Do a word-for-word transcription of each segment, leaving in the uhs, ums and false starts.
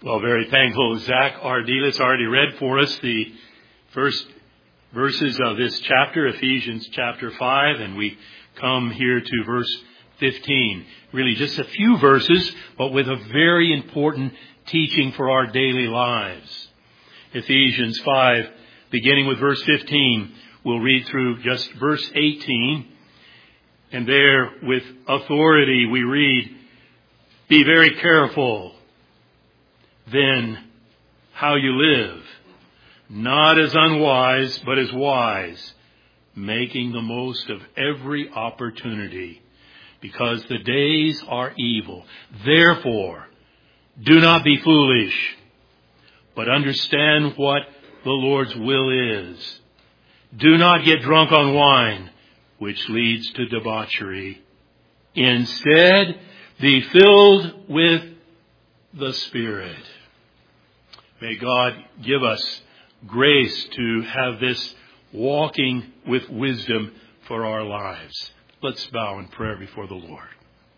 Well, very thankful. Zach Ardiles already read for us the first verses of this chapter, Ephesians chapter five, and we come here to verse fifteen. Really just a few verses, but with a very important teaching for our daily lives. Ephesians five, beginning with verse fifteen, we'll read through just verse eighteen. And there, with authority, we read, "Be very careful then how you live, not as unwise, but as wise, making the most of every opportunity, because the days are evil. Therefore, do not be foolish, but understand what the Lord's will is. Do not get drunk on wine, which leads to debauchery. Instead, be filled with the Spirit." May God give us grace to have this walking with wisdom for our lives. Let's bow in prayer before the Lord.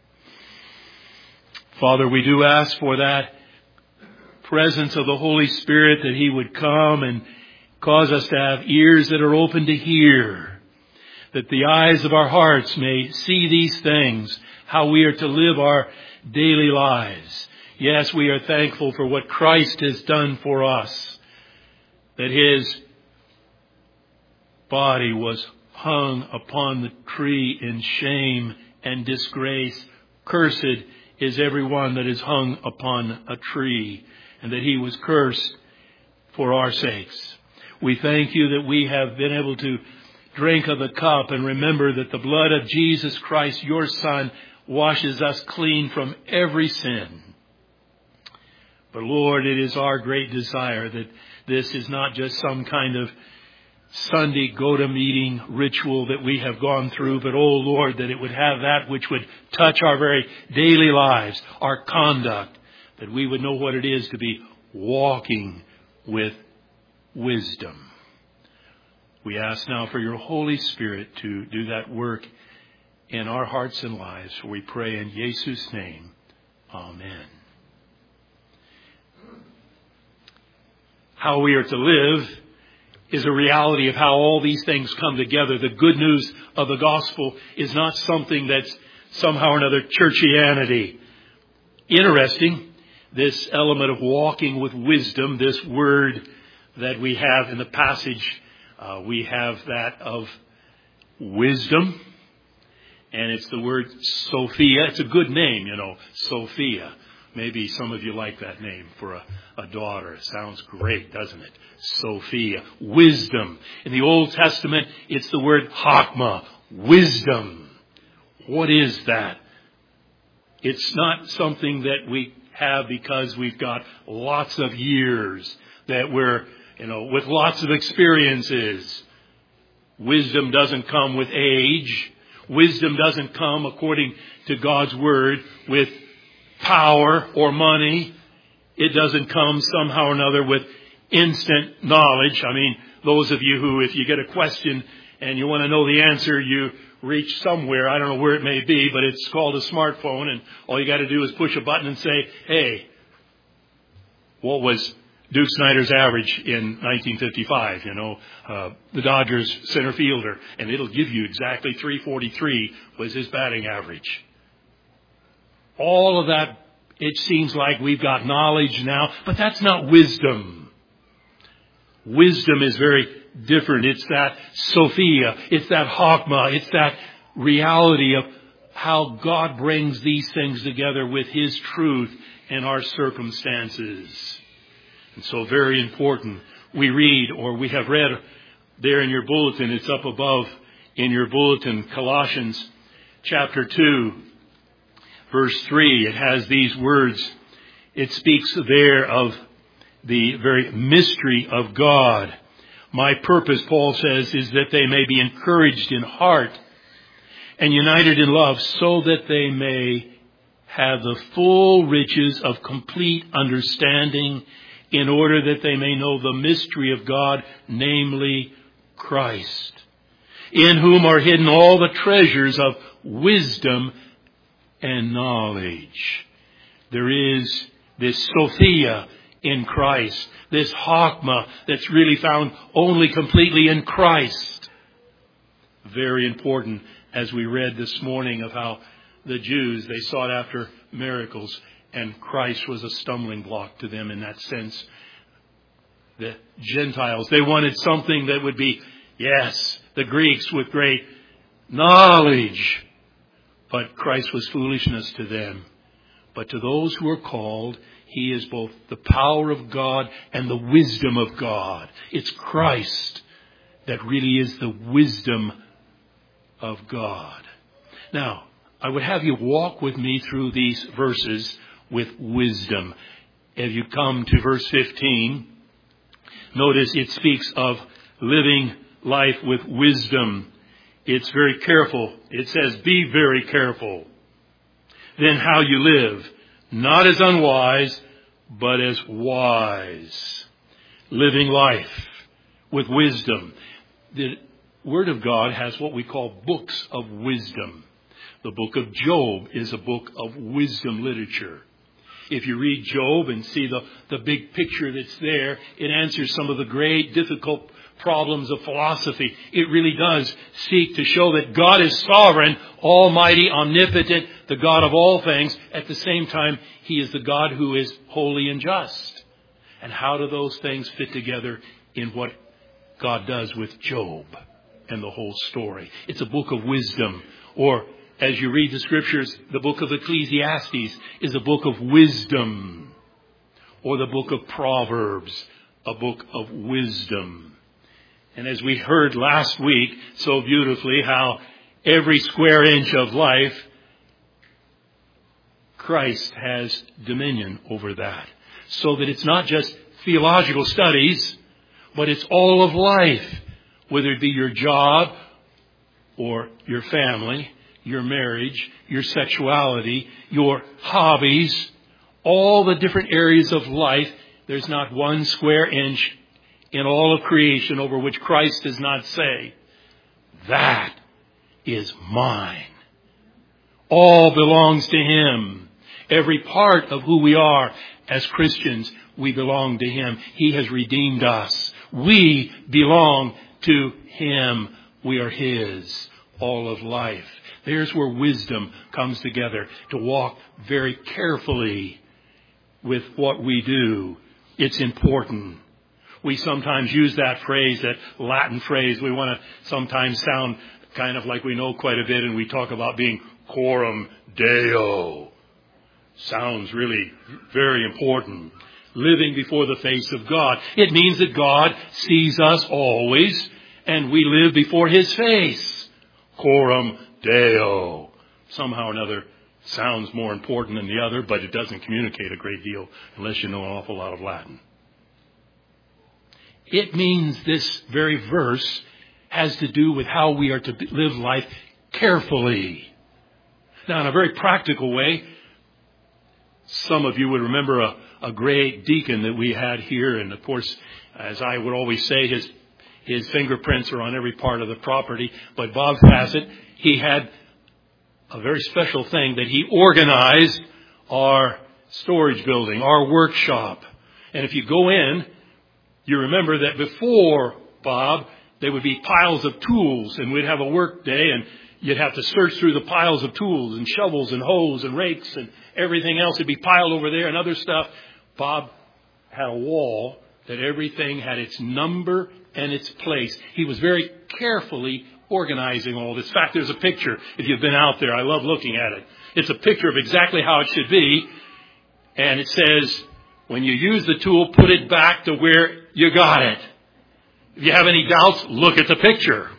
Father, we do ask for that presence of the Holy Spirit, that He would come and cause us to have ears that are open to hear, that the eyes of our hearts may see these things, how we are to live our daily lives. Yes, we are thankful for what Christ has done for us, that His body was hung upon the tree in shame and disgrace. Cursed is everyone that is hung upon a tree, and that He was cursed for our sakes. We thank You that we have been able to drink of the cup and remember that the blood of Jesus Christ, Your Son, washes us clean from every sin. But Lord, it is our great desire that this is not just some kind of Sunday go-to-meeting ritual that we have gone through, but, oh Lord, that it would have that which would touch our very daily lives, our conduct, that we would know what it is to be walking with wisdom. We ask now for Your Holy Spirit to do that work in our hearts and lives. For we pray in Jesus' name. Amen. How we are to live is a reality of how all these things come together. The good news of the gospel is not something that's somehow or another churchianity. Interesting, this element of walking with wisdom, this word that we have in the passage, uh, we have that of wisdom. And it's the word Sophia. It's a good name, you know, Sophia. Maybe some of you like that name for a, a daughter. It sounds great, doesn't it? Sophia. Wisdom. In the Old Testament, it's the word Chokmah. Wisdom. What is that? It's not something that we have because we've got lots of years, that we're, you know, with lots of experiences. Wisdom doesn't come with age. Wisdom doesn't come, according to God's word, with power or money. It doesn't come somehow or another with instant knowledge. I mean, those of you who, if you get a question and you want to know the answer, you reach somewhere. I don't know where it may be, but it's called a smartphone, and all you got to do is push a button and say, "Hey, what was Duke Snider's average in nineteen fifty-five, you know, uh, the Dodgers center fielder?" And it'll give you exactly three forty-three was his batting average. All of that, it seems like we've got knowledge now, but that's not wisdom. Wisdom is very different. It's that Sophia, it's that Chokmah, it's that reality of how God brings these things together with His truth in our circumstances. And so very important. We read, or we have read there in your bulletin, it's up above in your bulletin, Colossians chapter two, verse three. It has these words. It speaks there of the very mystery of God. "My purpose," Paul says, "is that they may be encouraged in heart and united in love, so that they may have the full riches of complete understanding, in order that they may know the mystery of God, namely Christ, in whom are hidden all the treasures of wisdom and knowledge." There is this Sophia in Christ. This Chokmah that's really found only completely in Christ. Very important, as we read this morning of how the Jews, they sought after miracles, and Christ was a stumbling block to them in that sense. The Gentiles, they wanted something that would be, yes, the Greeks with great knowledge, but Christ was foolishness to them. But to those who are called, He is both the power of God and the wisdom of God. It's Christ that really is the wisdom of God. Now, I would have you walk with me through these verses with wisdom. If you come to verse fifteen, notice it speaks of living life with wisdom. It's very careful. It says, be very careful. Then how you live, not as unwise, but as wise. Living life with wisdom. The Word of God has what we call books of wisdom. The book of Job is a book of wisdom literature. If you read Job and see the, the big picture that's there, it answers some of the great difficult problems of philosophy. It really does seek to show that God is sovereign, almighty, omnipotent, the God of all things. At the same time, He is the God who is holy and just. And how do those things fit together in what God does with Job and the whole story? It's a book of wisdom. Or as you read the scriptures, the book of Ecclesiastes is a book of wisdom. Or the book of Proverbs, a book of wisdom. And as we heard last week so beautifully, how every square inch of life, Christ has dominion over that. So that it's not just theological studies, but it's all of life. Whether it be your job or your family, your marriage, your sexuality, your hobbies, all the different areas of life. There's not one square inch in all of creation over which Christ does not say, that is mine. All belongs to Him. Every part of who we are as Christians, we belong to Him. He has redeemed us. We belong to Him. We are His. All of life. There's where wisdom comes together, to walk very carefully with what we do. It's important. We sometimes use that phrase, that Latin phrase. We want to sometimes sound kind of like we know quite a bit, and we talk about being coram Deo. Sounds really very important. Living before the face of God. It means that God sees us always, and we live before His face. Coram Deo. Somehow or another sounds more important than the other, but it doesn't communicate a great deal unless you know an awful lot of Latin. It means this very verse has to do with how we are to live life carefully. Now, in a very practical way, some of you would remember a, a great deacon that we had here. And of course, as I would always say, his his fingerprints are on every part of the property. But Bob Fassett, he had a very special thing that he organized our storage building, our workshop. And if you go in, you remember that before Bob, there would be piles of tools, and we'd have a work day, and you'd have to search through the piles of tools and shovels and hoes and rakes and everything else would be piled over there and other stuff. Bob had a wall that everything had its number and its place. He was very carefully organizing all this. In fact, there's a picture, if you've been out there. I love looking at it. It's a picture of exactly how it should be. And it says, when you use the tool, put it back to where you got it. If you have any doubts, look at the picture.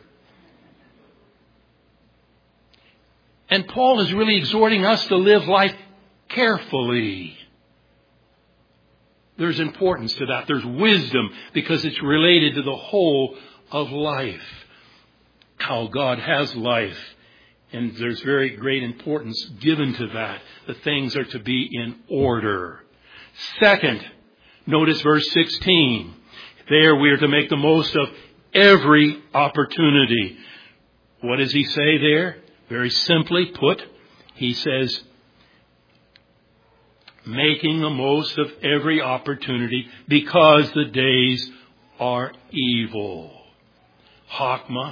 And Paul is really exhorting us to live life carefully. There's importance to that. There's wisdom because it's related to the whole of life. How God has life. And there's very great importance given to that. The things are to be in order. Second, notice verse sixteen. There we are to make the most of every opportunity. What does he say there? Very simply put, he says, making the most of every opportunity because the days are evil. Chokmah,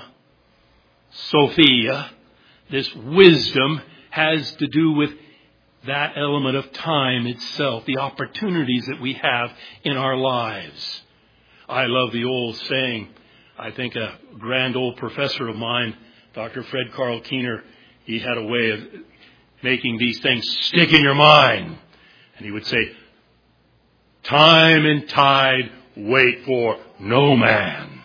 Sophia, this wisdom has to do with that element of time itself, the opportunities that we have in our lives. I love the old saying. I think a grand old professor of mine, Doctor Fred Carl Keener, he had a way of making these things stick in your mind. And he would say, time and tide wait for no man.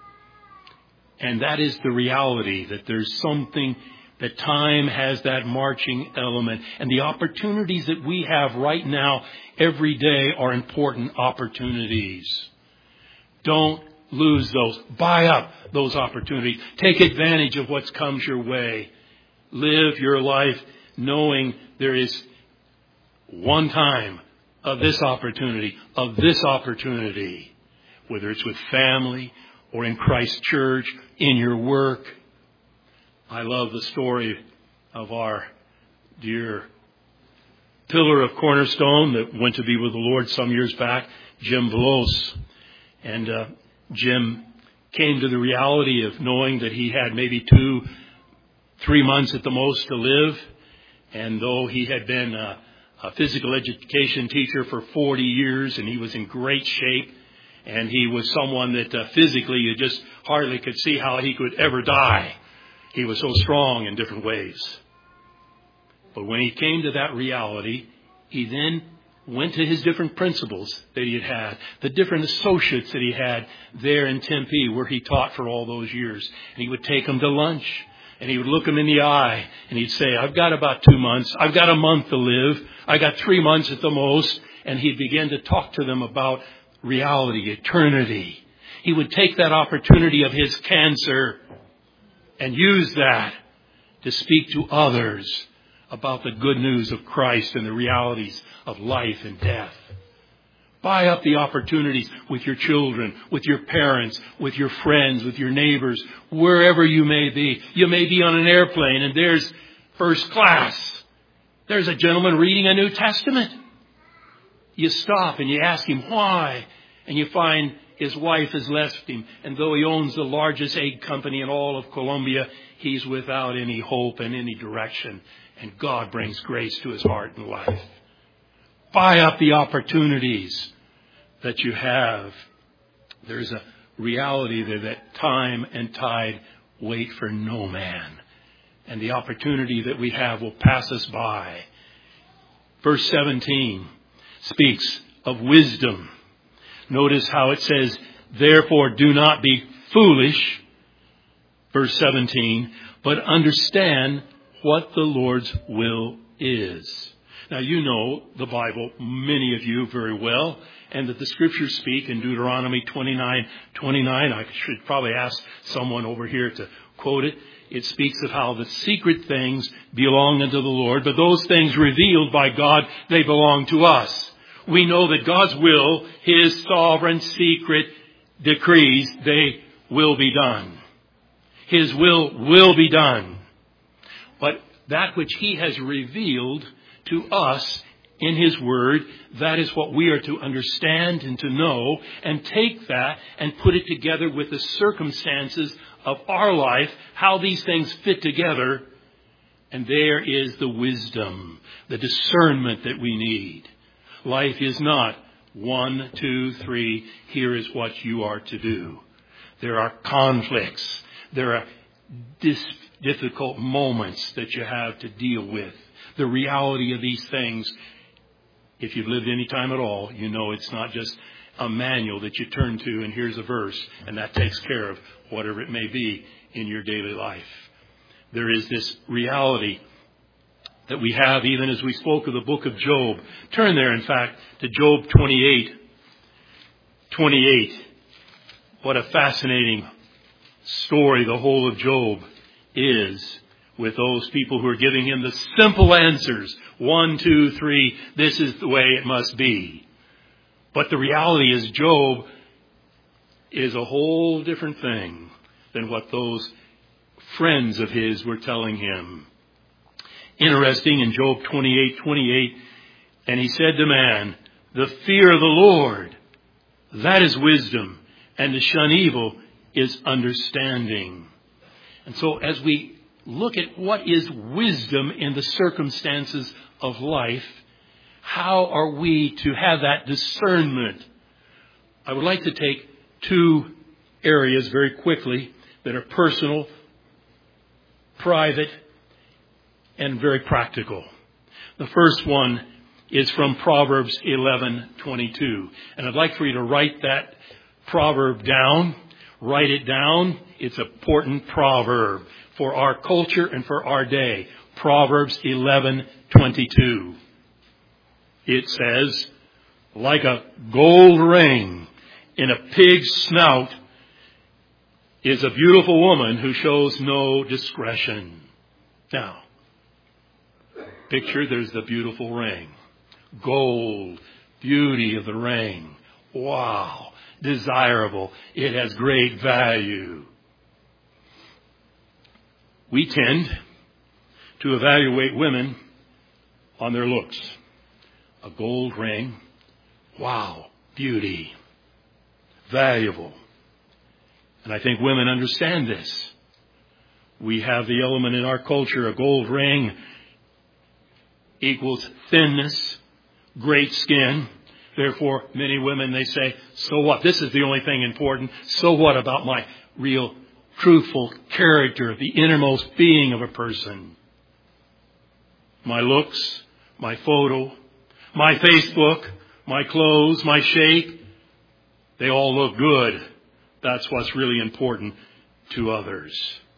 And that is the reality, that there's something, that time has that marching element. And the opportunities that we have right now, every day, are important opportunities. Don't lose those. Buy up those opportunities. Take advantage of what comes your way. Live your life knowing there is one time of this opportunity, of this opportunity, whether it's with family or in Christ's church, in your work. I love the story of our dear pillar of Cornerstone that went to be with the Lord some years back, Jim Velos. And uh, Jim came to the reality of knowing that he had maybe two, three months at the most to live. And though he had been a, a physical education teacher for forty years and he was in great shape, and he was someone that uh, physically you just hardly could see how he could ever die. He was so strong in different ways. But when he came to that reality, he then went to his different principals that he had had, the different associates that he had there in Tempe where he taught for all those years. And he would take them to lunch and he would look them in the eye and he'd say, I've got about two months. I've got a month to live. I got three months at the most. And he'd begin to talk to them about reality, eternity. He would take that opportunity of his cancer and use that to speak to others about the good news of Christ and the realities of life and death. Buy up the opportunities with your children, with your parents, with your friends, with your neighbors, wherever you may be. You may be on an airplane and there's first class. There's a gentleman reading a New Testament. You stop and you ask him why, and you find his wife has left him. And though he owns the largest egg company in all of Colombia, he's without any hope and any direction. And God brings grace to his heart and life. Buy up the opportunities that you have. There's a reality there that time and tide wait for no man. And the opportunity that we have will pass us by. Verse seventeen speaks of wisdom. Notice how it says, therefore do not be foolish, verse seventeen, but understand what the Lord's will is. Now you know the Bible, many of you very well, and that the scriptures speak in Deuteronomy twenty-nine twenty-nine. I should probably ask someone over here to quote it. It speaks of how the secret things belong unto the Lord, but those things revealed by God, they belong to us. We know that God's will, His sovereign secret decrees, they will be done. His will will be done. But that which He has revealed to us in His Word, that is what we are to understand and to know, and take that and put it together with the circumstances of our life, how these things fit together. And there is the wisdom, the discernment that we need. Life is not one, two, three, here is what you are to do. There are conflicts. There are dis- difficult moments that you have to deal with. The reality of these things, if you've lived any time at all, you know it's not just a manual that you turn to and here's a verse and that takes care of whatever it may be in your daily life. There is this reality that we have even as we spoke of the book of Job. Turn there, in fact, to Job twenty-eight. twenty-eight. What a fascinating story the whole of Job is, with those people who are giving him the simple answers. One, two, three, this is the way it must be. But the reality is Job is a whole different thing than what those friends of his were telling him. Interesting, in Job twenty-eight twenty-eight, And he said to man, the fear of the Lord, that is wisdom, and to shun evil is understanding. And so as we look at what is wisdom in the circumstances of life, how are we to have that discernment? I would like to take two areas very quickly that are personal, private, and very practical. The first one is from Proverbs eleven twenty-two. And I'd like for you to write that proverb down. Write it down. It's an important proverb for our culture and for our day. Proverbs eleven twenty-two. It says, like a gold ring in a pig's snout is a beautiful woman who shows no discretion. Now, picture there's the beautiful ring. Gold, beauty of the ring. Wow, desirable. It has great value. We tend to evaluate women on their looks. A gold ring. Wow, beauty. Valuable. And I think women understand this. We have the element in our culture, a gold ring equals thinness, great skin. Therefore, many women, they say, so what? This is the only thing important. So what about my real, truthful character, the innermost being of a person? My looks, my photo, my Facebook, my clothes, my shape, they all look good. That's what's really important to others.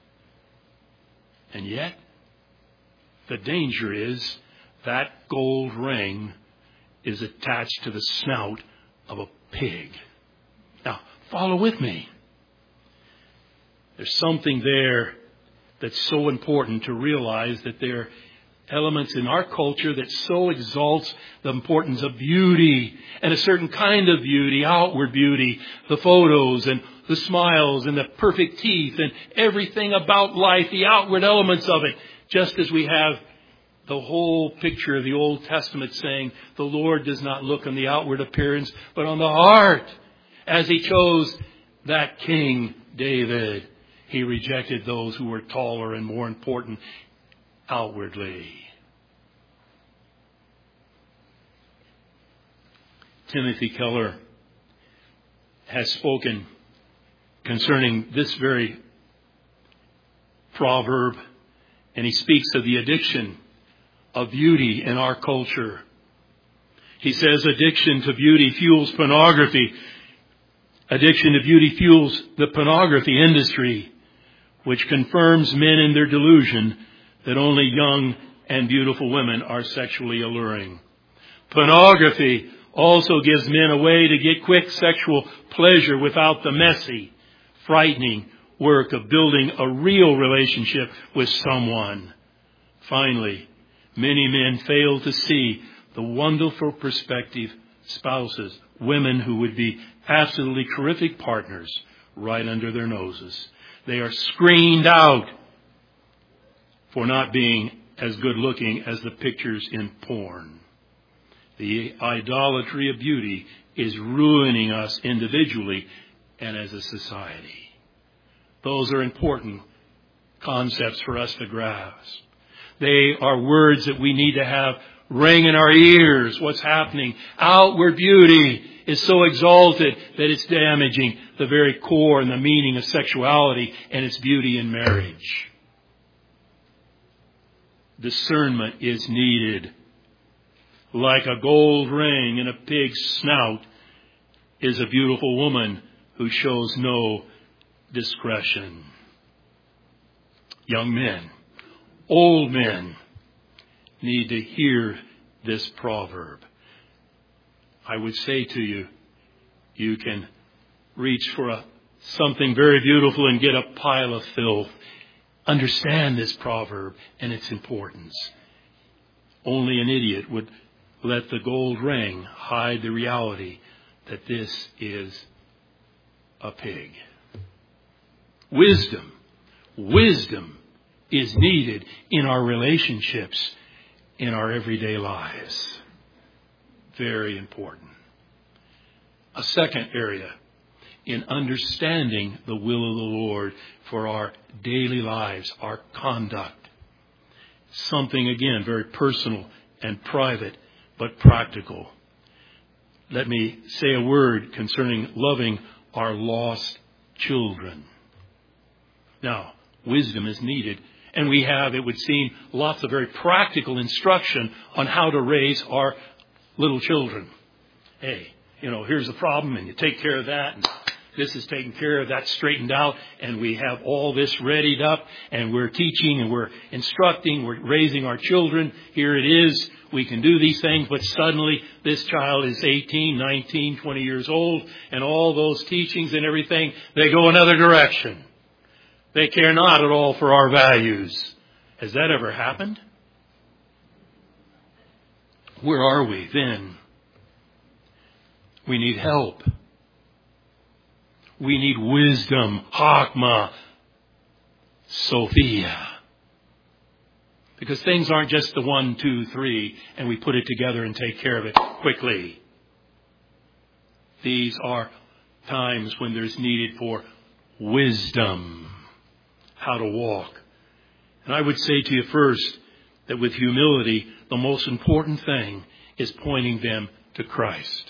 And yet, the danger is that gold ring is attached to the snout of a pig. Now, follow with me. There's something there that's so important to realize, that there are elements in our culture that so exalts the importance of beauty, and a certain kind of beauty, outward beauty, the photos and the smiles and the perfect teeth and everything about life, the outward elements of it, just as we have the whole picture of the Old Testament saying, the Lord does not look on the outward appearance, but on the heart. As he chose that King David, he rejected those who were taller and more important outwardly. Timothy Keller has spoken concerning this very proverb, and he speaks of the addiction of beauty in our culture. He says addiction to beauty fuels pornography. Addiction to beauty fuels the pornography industry, which confirms men in their delusion that only young and beautiful women are sexually alluring. Pornography also gives men a way to get quick sexual pleasure without the messy, frightening work of building a real relationship with someone. Finally, many men fail to see the wonderful prospective spouses, women who would be absolutely terrific partners, right under their noses. They are screened out for not being as good looking as the pictures in porn. The idolatry of beauty is ruining us individually and as a society. Those are important concepts for us to grasp. They are words that we need to have ring in our ears. What's happening? Outward beauty is so exalted that it's damaging the very core and the meaning of sexuality and its beauty in marriage. Discernment is needed. Like a gold ring in a pig's snout is a beautiful woman who shows no discretion. Young men, old men need to hear this proverb. I would say to you, you can reach for a, something very beautiful and get a pile of filth. Understand this proverb and its importance. Only an idiot would let the gold ring hide the reality that this is a pig. Wisdom, wisdom is needed in our relationships, in our everyday lives. Very important. A second area in understanding the will of the Lord for our daily lives, our conduct. Something, again, very personal and private, but practical. Let me say a word concerning loving our lost children. Now, wisdom is needed, and we have, it would seem, lots of very practical instruction on how to raise our little children. Hey, you know, here's the problem, and you take care of that, and this is taken care of, that's straightened out, and we have all this readied up, and we're teaching, and we're instructing, we're raising our children. Here it is. We can do these things, but suddenly this child is eighteen, nineteen, twenty years old, and all those teachings and everything, they go another direction. They care not at all for our values. Has that ever happened? Where are we then? We need help. We need wisdom, Hakma, Sophia. Because things aren't just the one, two, three, and we put it together and take care of it quickly. These are times when there's needed for wisdom, how to walk. And I would say to you first that with humility, the most important thing is pointing them to Christ.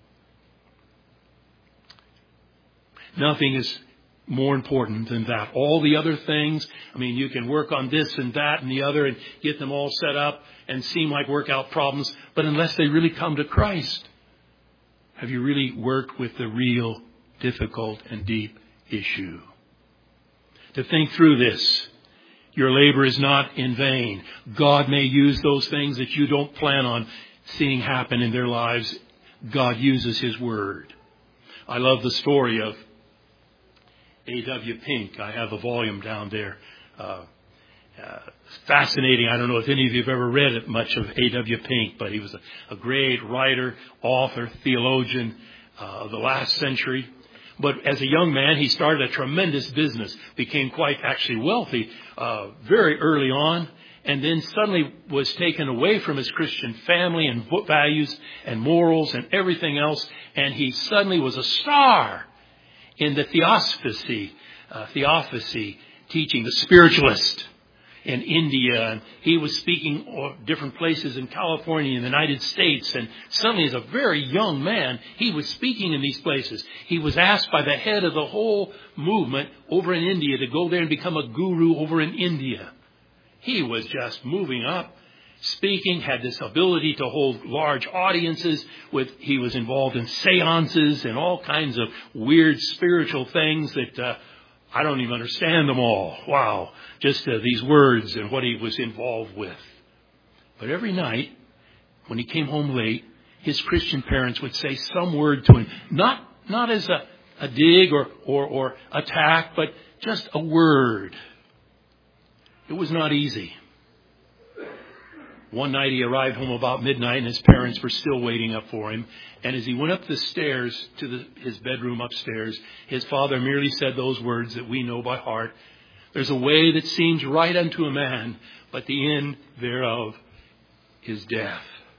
Nothing is more important than that. All the other things, I mean, you can work on this and that and the other and get them all set up and seem like workout problems. But unless they really come to Christ, have you really worked with the real, difficult and deep issue? To think through this, your labor is not in vain. God may use those things that you don't plan on seeing happen in their lives. God uses His Word. I love the story of A W Pink. I have a volume down there. Uh, uh, fascinating. I don't know if any of you have ever read it, much of A W Pink, but he was a, a great writer, author, theologian uh, of the last century. But as a young man, he started a tremendous business, became quite actually wealthy uh, very early on, and then suddenly was taken away from his Christian family and values and morals and everything else, and he suddenly was a star in the theosophy, uh, theosophy teaching, the spiritualist in India. And he was speaking of different places in California, in the United States. And suddenly, as a very young man, he was speaking in these places. He was asked by the head of the whole movement over in India to go there and become a guru over in India. He was just moving up, speaking, had this ability to hold large audiences. With he was involved in seances and all kinds of weird spiritual things that uh, I don't even understand them all. Wow, just uh, these words and what he was involved with. But every night, when he came home late, his Christian parents would say some word to him, not not as a, a dig or, or or attack, but just a word. It was not easy. One night he arrived home about midnight and his parents were still waiting up for him. And as he went up the stairs to the, his bedroom upstairs, his father merely said those words that we know by heart. There's a way that seems right unto a man, but the end thereof is death.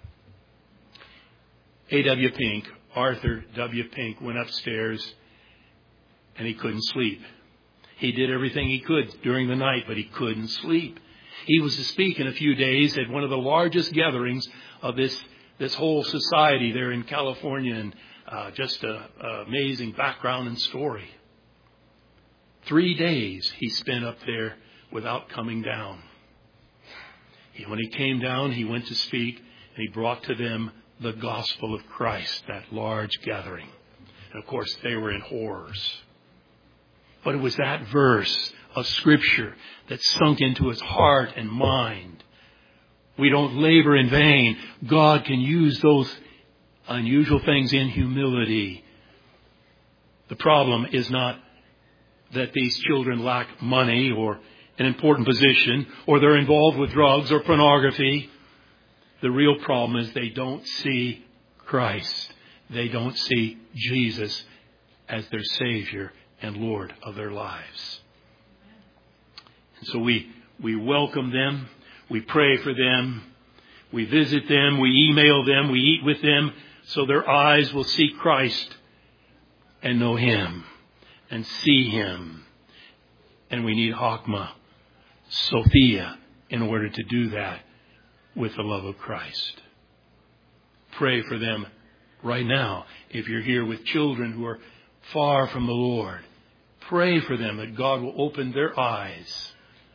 A W Pink, Arthur W. Pink, went upstairs and he couldn't sleep. He did everything he could during the night, but he couldn't sleep. He was to speak in a few days at one of the largest gatherings of this this whole society there in California, and uh, just an amazing background and story. Three days he spent up there without coming down. He, when he came down, he went to speak, and he brought to them the gospel of Christ, that large gathering. And of course, they were in horrors. But it was that verse of Scripture that sunk into his heart and mind. We don't labor in vain. God can use those unusual things in humility. The problem is not that these children lack money or an important position, or they're involved with drugs or pornography. The real problem is they don't see Christ. They don't see Jesus as their Savior and Lord of their lives. And so we, we welcome them. We pray for them. We visit them, we email them, we eat with them, so their eyes will see Christ and know Him and see Him. And we need Hakma, Sophia, in order to do that with the love of Christ. Pray for them right now. If you're here with children who are far from the Lord, pray for them that God will open their eyes.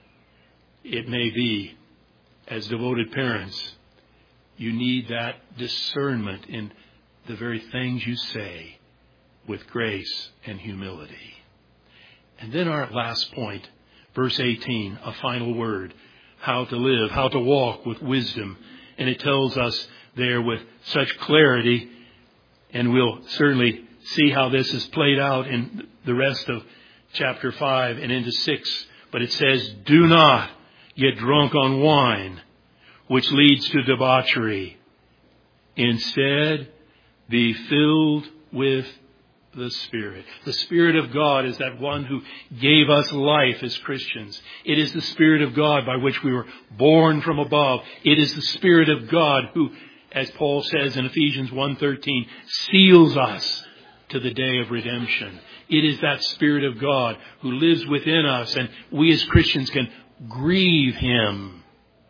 It may be, as devoted parents, you need that discernment in the very things you say with grace and humility. And then our last point, verse eighteen, a final word, how to live, how to walk with wisdom. And it tells us there with such clarity, and we'll certainly see how this is played out in the rest of chapter five and into six. But it says, do not get drunk on wine, which leads to debauchery. Instead, be filled with the Spirit. The Spirit of God is that one who gave us life as Christians. It is the Spirit of God by which we were born from above. It is the Spirit of God who, as Paul says in Ephesians one thirteen, seals us to the day of redemption. It is that Spirit of God who lives within us, and we as Christians can grieve Him.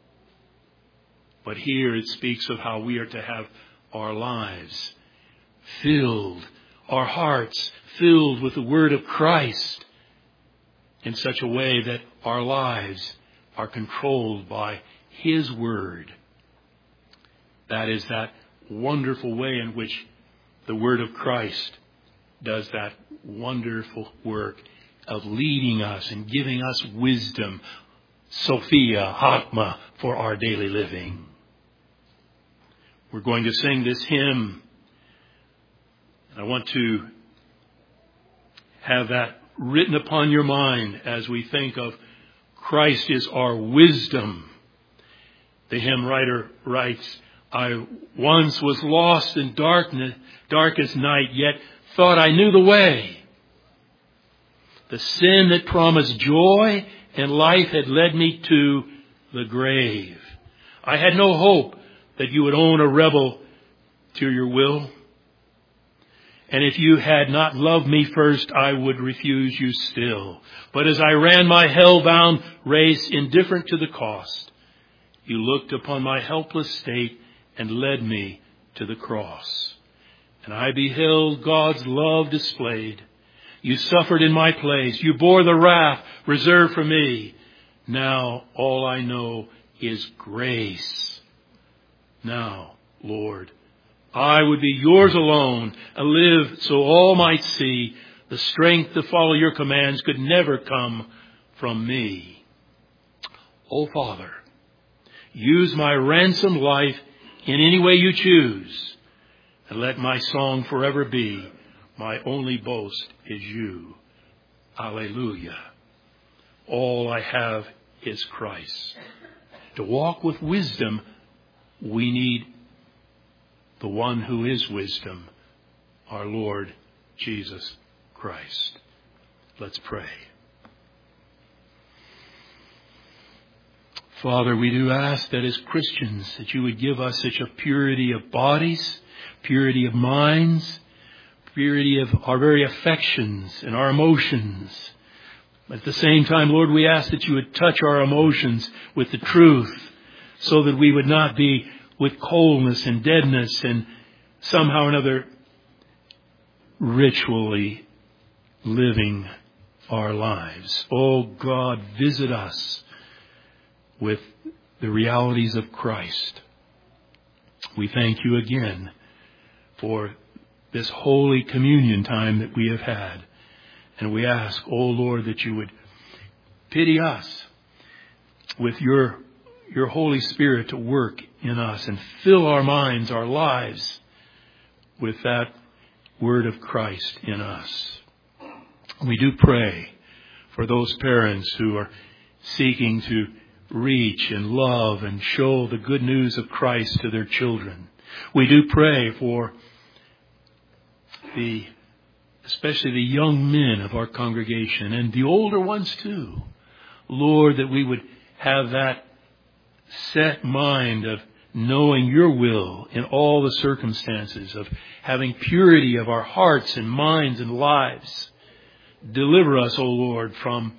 But here it speaks of how we are to have our lives filled, our hearts filled with the Word of Christ in such a way that our lives are controlled by His Word. That is that wonderful way in which the Word of Christ does that wonderful work of leading us and giving us wisdom, Sophia, Hakma, for our daily living. We're going to sing this hymn. I want to have that written upon your mind as we think of Christ is our wisdom. The hymn writer writes, I once was lost in darkness, darkest night, yet thought I knew the way. The sin that promised joy and life had led me to the grave. I had no hope that you would own a rebel to your will. And if you had not loved me first, I would refuse you still. But as I ran my hell-bound race, indifferent to the cost, you looked upon my helpless state and led me to the cross. And I beheld God's love displayed. You suffered in my place. You bore the wrath reserved for me. Now all I know is grace. Now, Lord, I would be yours alone and live so all might see the strength to follow your commands could never come from me. Oh, Father, use my ransomed life in any way you choose, and let my song forever be, my only boast is you. Alleluia. All I have is Christ. To walk with wisdom, we need the one who is wisdom, our Lord Jesus Christ. Let's pray. Father, we do ask that as Christians that you would give us such a purity of bodies, purity of minds, purity of our very affections and our emotions. At the same time, Lord, we ask that you would touch our emotions with the truth so that we would not be with coldness and deadness and somehow or another ritually living our lives. Oh God, visit us with the realities of Christ. We thank you again for this holy communion time that we have had. And we ask, oh Lord, that you would pity us with your, your Holy Spirit to work in us and fill our minds, our lives with that word of Christ in us. We do pray for those parents who are seeking to reach and love and show the good news of Christ to their children. We do pray for the, especially the young men of our congregation and the older ones too. Lord, that we would have that set mind of knowing your will in all the circumstances, of having purity of our hearts and minds and lives. Deliver us, O Lord, from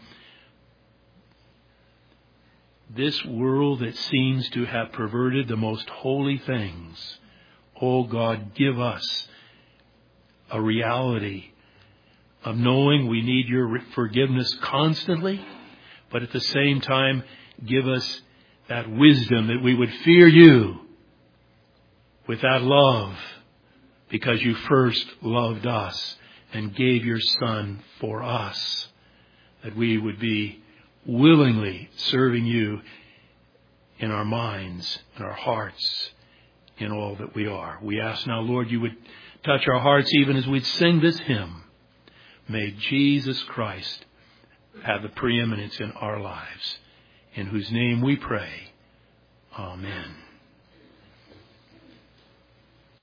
this world that seems to have perverted the most holy things. O God, give us a reality of knowing we need your forgiveness constantly, but at the same time, give us that wisdom that we would fear you with that love, because you first loved us and gave your Son for us, that we would be willingly serving you in our minds, in our hearts, in all that we are. We ask now, Lord, you would touch our hearts even as we sing this hymn. May Jesus Christ have the preeminence in our lives, in whose name we pray. Amen.